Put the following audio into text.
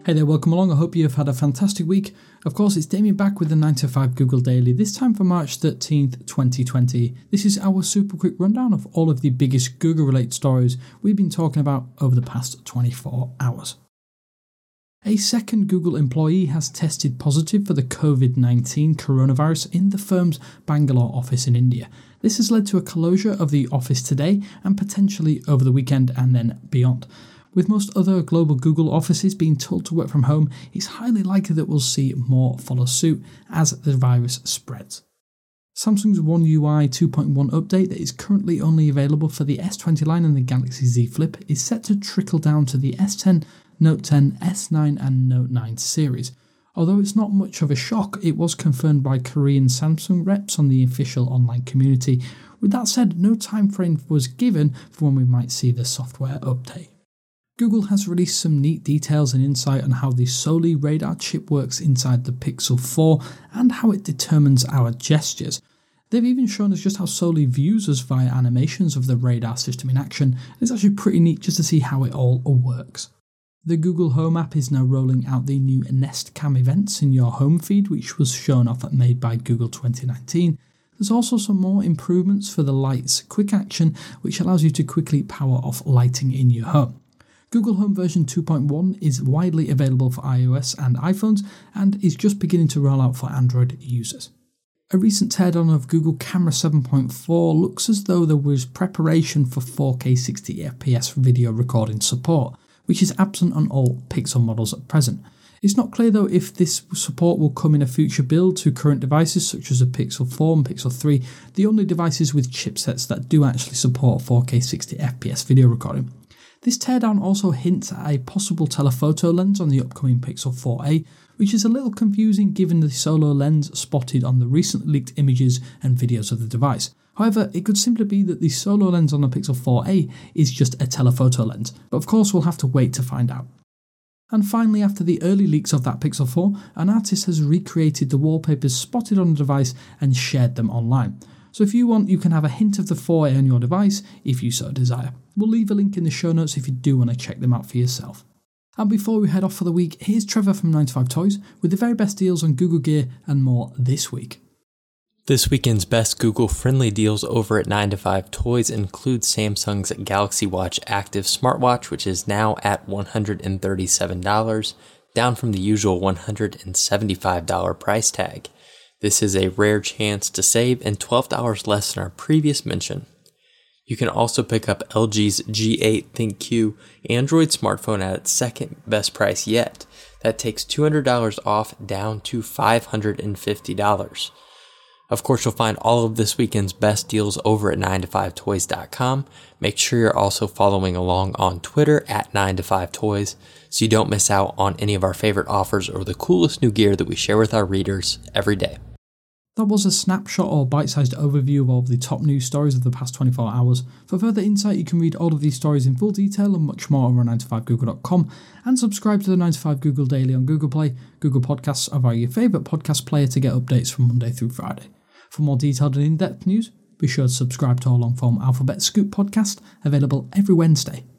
Hey there, welcome along. I hope you've had a fantastic week. Of course, it's Damien back with the 9 to 5 Google Daily, this time for March 13th, 2020. This is our super quick rundown of all of the biggest Google-related stories we've been talking about over the past 24 hours. A second Google employee has tested positive for the COVID-19 coronavirus in the firm's Bangalore office in India. This has led to a closure of the office today and potentially over the weekend and then beyond. With most other global Google offices being told to work from home, it's highly likely that we'll see more follow suit as the virus spreads. Samsung's One UI 2.1 update that is currently only available for the S20 line and the Galaxy Z Flip is set to trickle down to the S10, Note 10, S9 and Note 9 series. Although it's not much of a shock, it was confirmed by Korean Samsung reps on the official online community. With that said, no time frame was given for when we might see the software update. Google has released some neat details and insight on how the Soli radar chip works inside the Pixel 4 and how it determines our gestures. They've even shown us just how Soli views us via animations of the radar system in action. It's actually pretty neat just to see how it all works. The Google Home app is now rolling out the new Nest Cam events in your home feed, which was shown off at Made by Google 2019. There's also some more improvements for the Lights Quick Action, which allows you to quickly power off lighting in your home. Google Home version 2.1 is widely available for iOS and iPhones and is just beginning to roll out for Android users. A recent teardown of Google Camera 7.4 looks as though there was preparation for 4K 60fps video recording support, which is absent on all Pixel models at present. It's not clear though if this support will come in a future build to current devices such as the Pixel 4 and Pixel 3, the only devices with chipsets that do actually support 4K 60fps video recording. This teardown also hints at a possible telephoto lens on the upcoming Pixel 4a, which is a little confusing given the solo lens spotted on the recently leaked images and videos of the device. However, it could simply be that the solo lens on the Pixel 4a is just a telephoto lens, but of course we'll have to wait to find out. And finally, after the early leaks of that Pixel 4, an artist has recreated the wallpapers spotted on the device and shared them online. So if you want, you can have a hint of the 4a on your device if you so desire. We'll leave a link in the show notes if you do want to check them out for yourself. And before we head off for the week, here's Trevor from 9 to 5 Toys with the very best deals on Google Gear and more this week. This weekend's best Google-friendly deals over at 9 to 5 Toys include Samsung's Galaxy Watch Active smartwatch, which is now at $137, down from the usual $175 price tag. This is a rare chance to save and $12 less than our previous mention. You can also pick up LG's G8 ThinQ Android smartphone at its second best price yet. That takes $200 off down to $550. Of course, you'll find all of this weekend's best deals over at 9to5toys.com. Make sure you're also following along on Twitter at 9to5toys so you don't miss out on any of our favorite offers or the coolest new gear that we share with our readers every day. That was a snapshot or bite-sized overview of all of the top news stories of the past 24 hours. For further insight, you can read all of these stories in full detail and much more over at 9to5google.com and subscribe to the 9 to 5 Google Daily on Google Play, Google Podcasts, or via your favourite podcast player to get updates from Monday through Friday. For more detailed and in-depth news, be sure to subscribe to our long-form Alphabet Scoop podcast, available every Wednesday.